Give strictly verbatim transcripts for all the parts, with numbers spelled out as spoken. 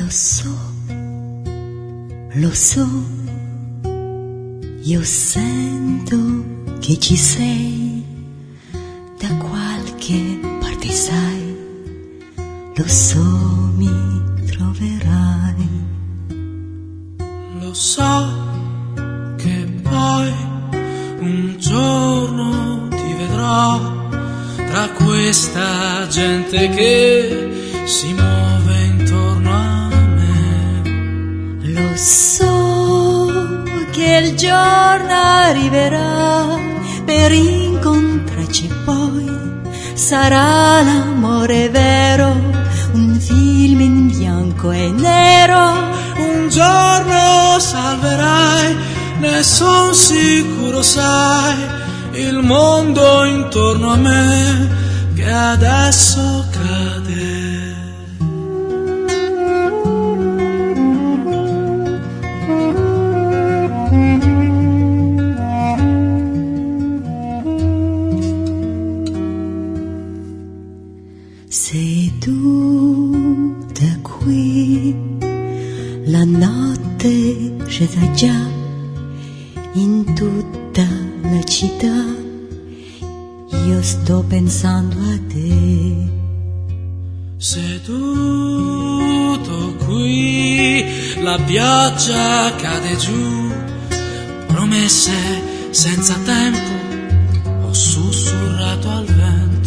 Lo so, lo so, io sento che ci sei, da qualche parte sai, lo so mi troverai. Lo so che poi un giorno ti vedrò tra questa gente che si muove intorno a me. Lo so che il giorno arriverà per incontrarci poi, sarà l'amore vero, un film in bianco e nero. Un giorno salverai, ne son sicuro, sai, il mondo intorno a me che adesso cade. Seduta qui, la notte scesa già in tutta la città, io sto pensando a te. Seduto qui, la pioggia cade giù, promesse senza tempo, ho sussurrato al vento.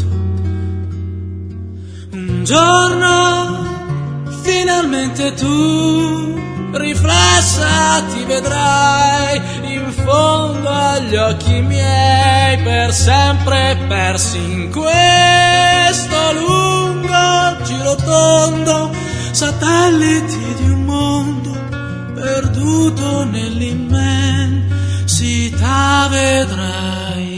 Un giorno finalmente tu riflessa ti vedrai in fondo agli occhi miei, per sempre persi in questo lungo giro tondo, satelliti di un mondo perduto nell'immensità, vedrai.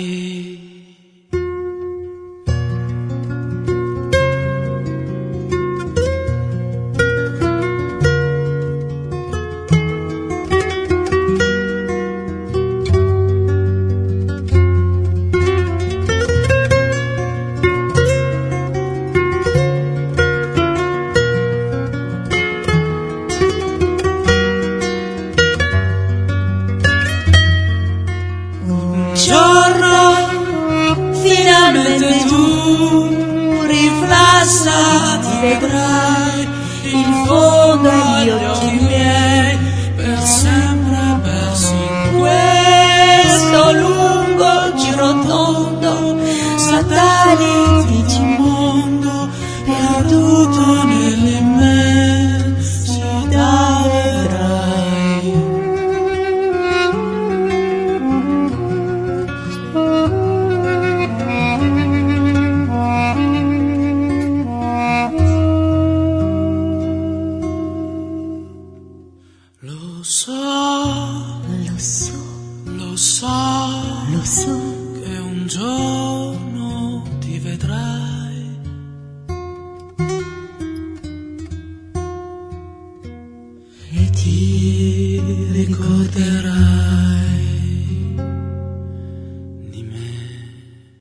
Finalmente tu riflessa ti vedrai in fondo agli occhi miei, per sempre persi in questo lungo giro tondo, satelliti di un mondo perduto nell'immensità, vedrai. Lo so, Lo so, lo so, lo so, che un giorno ti vedrai